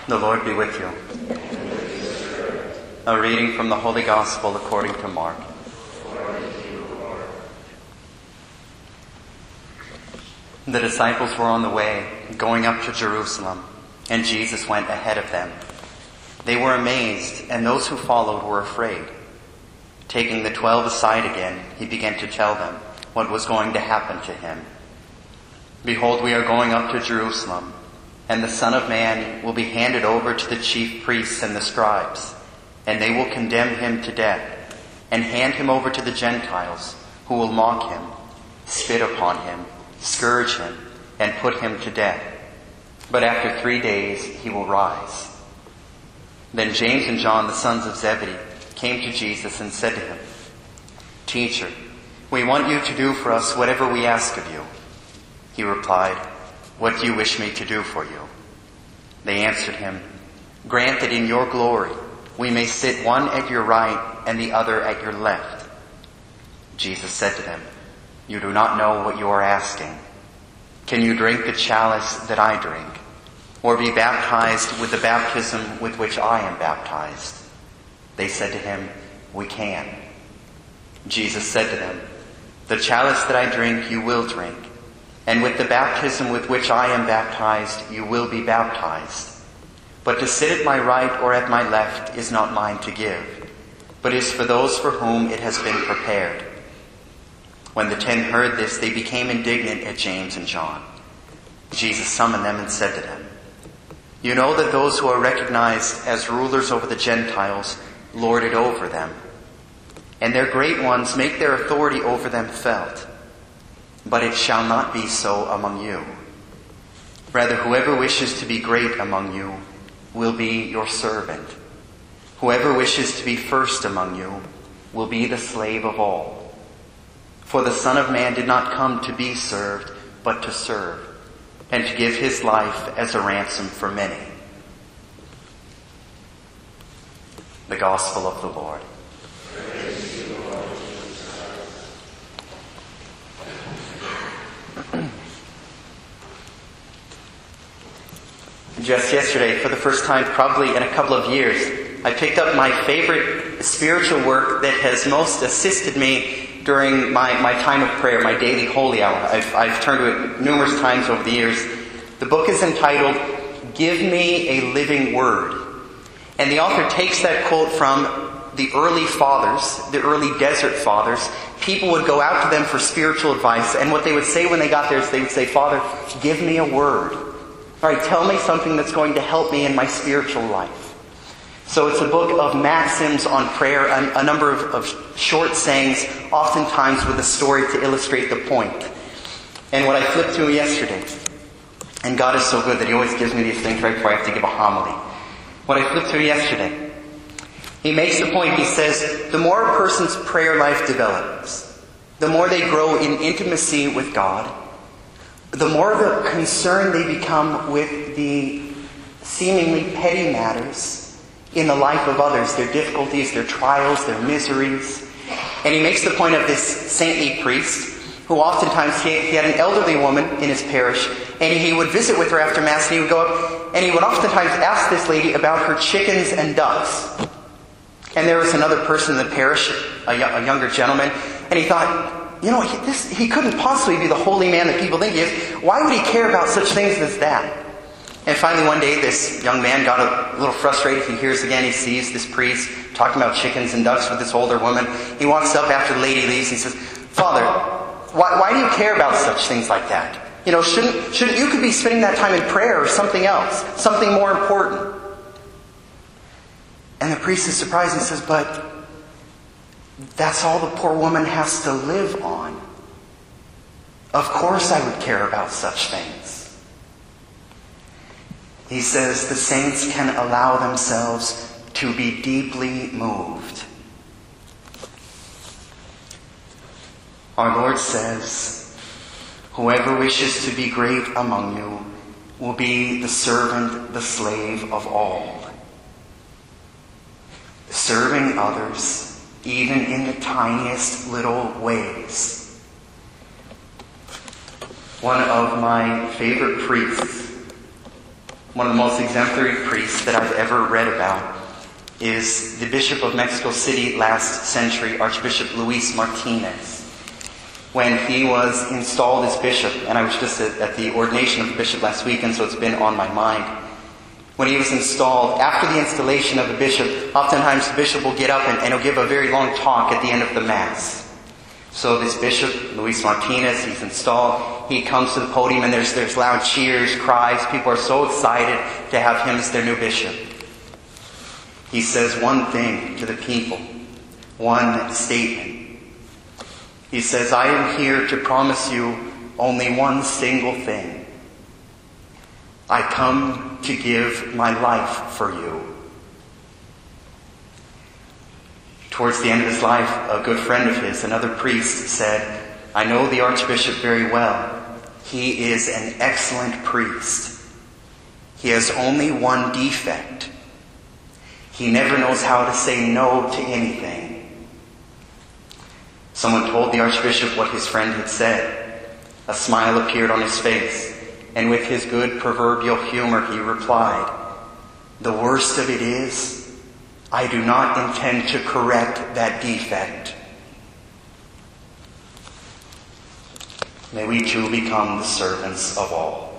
The Lord be with you. A reading from the Holy Gospel according to Mark. The disciples were on the way, going up to Jerusalem, and Jesus went ahead of them. They were amazed, and those who followed were afraid. Taking the 12 aside again, he began to tell them what was going to happen to him. "Behold, we are going up to Jerusalem, and the Son of Man will be handed over to the chief priests and the scribes, and they will condemn him to death, and hand him over to the Gentiles, who will mock him, spit upon him, scourge him, and put him to death. But after 3 days he will rise." Then James and John, the sons of Zebedee, came to Jesus and said to him, "Teacher, we want you to do for us whatever we ask of you." He replied, "What do you wish me to do for you?" They answered him, "Grant that in your glory we may sit one at your right and the other at your left." Jesus said to them, "You do not know what you are asking. Can you drink the chalice that I drink, or be baptized with the baptism with which I am baptized?" They said to him, "We can." Jesus said to them, "The chalice that I drink you will drink, and with the baptism with which I am baptized you will be baptized. But to sit at my right or at my left is not mine to give, but is for those for whom it has been prepared." When the 10 heard this, they became indignant at James and John. Jesus summoned them and said to them, "You know that those who are recognized as rulers over the Gentiles lord it over them, and their great ones make their authority over them felt. But it shall not be so among you. Rather, whoever wishes to be great among you will be your servant. Whoever wishes to be first among you will be the slave of all. For the Son of Man did not come to be served, but to serve, and to give his life as a ransom for many." The Gospel of the Lord. Just yesterday, for the first time probably in a couple of years, I picked up my favorite spiritual work that has most assisted me during my time of prayer, my daily holy hour. I've turned to it numerous times over the years. The book is entitled, "Give Me a Living Word." And the author takes that quote from the early fathers, the early desert fathers. People would go out to them for spiritual advice, and what they would say when they got there is they would say, "Father, give me a word. All right, tell me something that's going to help me in my spiritual life." So it's a book of maxims on prayer, a number of short sayings, oftentimes with a story to illustrate the point. And what I flipped through yesterday, and God is so good that He always gives me these things right before I have to give a homily. What I flipped through yesterday, he makes the point, he says, the more a person's prayer life develops, the more they grow in intimacy with God, the more of a concern they become with the seemingly petty matters in the life of others, their difficulties, their trials, their miseries. And he makes the point of this saintly priest, who oftentimes he had an elderly woman in his parish, and he would visit with her after Mass, and he would go up, and he would oftentimes ask this lady about her chickens and ducks. And there was another person in the parish, a younger gentleman, and he thought, he couldn't possibly be the holy man that people think he is. Why would he care about such things as that? And finally one day this young man got a little frustrated. He sees this priest talking about chickens and ducks with this older woman. He walks up after the lady leaves and says, "Father, why do you care about such things like that? Shouldn't you could be spending that time in prayer or something else, something more important?" And the priest is surprised and says, "But that's all the poor woman has to live on. Of course I would care about such things." He says the saints can allow themselves to be deeply moved. Our Lord says, "Whoever wishes to be great among you will be the servant, the slave of all." Serving others, even in the tiniest little ways. One of my favorite priests One of the most exemplary priests that I've ever read about is the Bishop of Mexico City last century, Archbishop Luis Martinez. When he was installed as bishop, and I was just at the ordination of the bishop last week, and so it's been on my mind. When he was installed, after the installation of the bishop, oftentimes the bishop will get up and he'll give a very long talk at the end of the Mass. So this bishop, Luis Martinez, he's installed. He comes to the podium and there's loud cheers, cries. People are so excited to have him as their new bishop. He says one thing to the people, one statement. He says, I am here to promise you only one single thing. I come to give my life for you. Towards the end of his life, a good friend of his, another priest, said, I know the Archbishop very well. He is an excellent priest. He has only one defect. He never knows how to say no to anything. Someone told the Archbishop what his friend had said. A smile appeared on his face, and with his good proverbial humor he replied, the worst of it is, I do not intend to correct that defect. May we too become the servants of all.